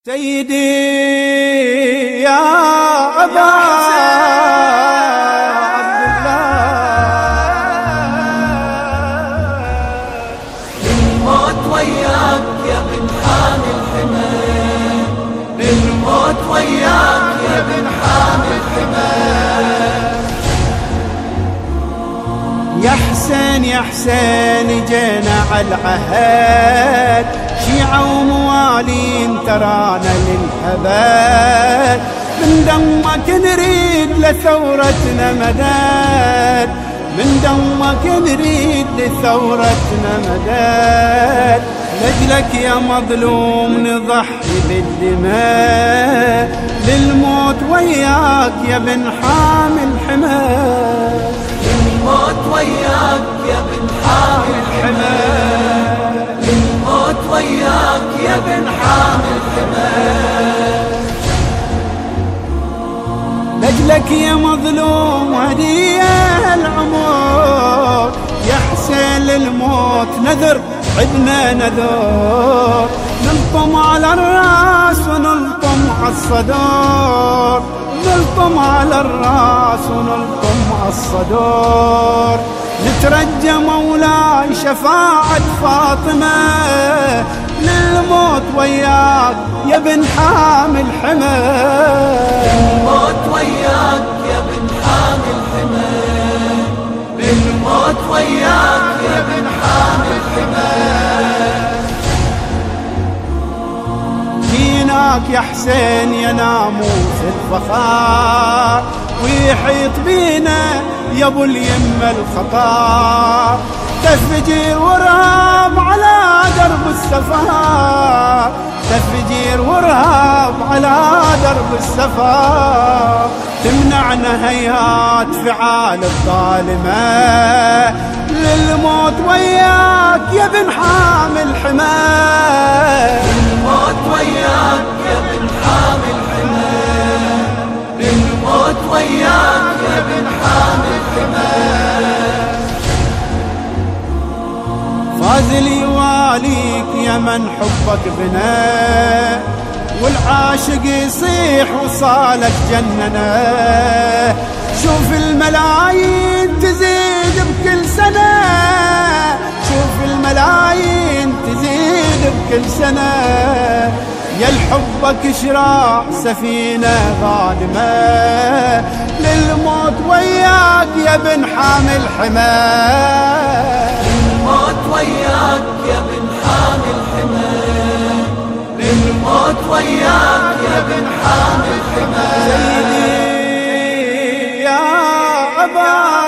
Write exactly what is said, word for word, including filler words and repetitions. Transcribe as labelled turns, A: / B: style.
A: سيدي يا أبا عبد الله،
B: للموت وياك يا بن حامي الحمى، للموت وياك يا بن حامي الحمى.
A: يا حسين يا حسين جينا على العهد، شيعة وموالين ترانا للأبد، من دمك نريد لثورتنا مدد، من دمك نريد لثورتنا مدد. لجلك يا مظلوم نضحي بالدماء، للموت وياك يا بن حامي الحمى،
B: للموت وياك يا بن حامي الحمى، للموت وياك يا بن حامي الحمى.
A: لجلك يا مظلوم هدية العمر، يا حسين للموت نذر عدنا نذر، نلطم على الراس ونلطم على الصدور، نلطم على الراس ونلطم على الصدور. نترجى مولاي شفاعة فاطمة، للموت وياك يا بن حامي الحمى،
B: للموت وياك يا بن حامي الحمى، للموت وياك يا بن حامي الحمى.
A: جيناك يا حسين يا ناموس الفخار، ويحيط بينا يا ابو اليمه الخطا، تفجير ورهاب على درب السفر، تفجير ورهاب على درب السفر. تمنعنا هيهات فعال الظالمة، للموت وياك يا بن حامي الحمى،
B: للموت وياك يا بن حامي الحمى، للموت وياك يا بن حامي الحمى.
A: فازل يواليك يا من حبك بنا، والعاشق يصيح وصالك جننا. شوف الملايين تزيد بكل سنة، شوف الملايين تزيد بكل سنة. يا الحبك شراع سفينة ظالمة، للموت وياك يا بن حامي الحمى،
B: للموت وياك يا بن حامي الحمى، للموت وياك يا بن حامي الحمى.
A: سيدي يا أبا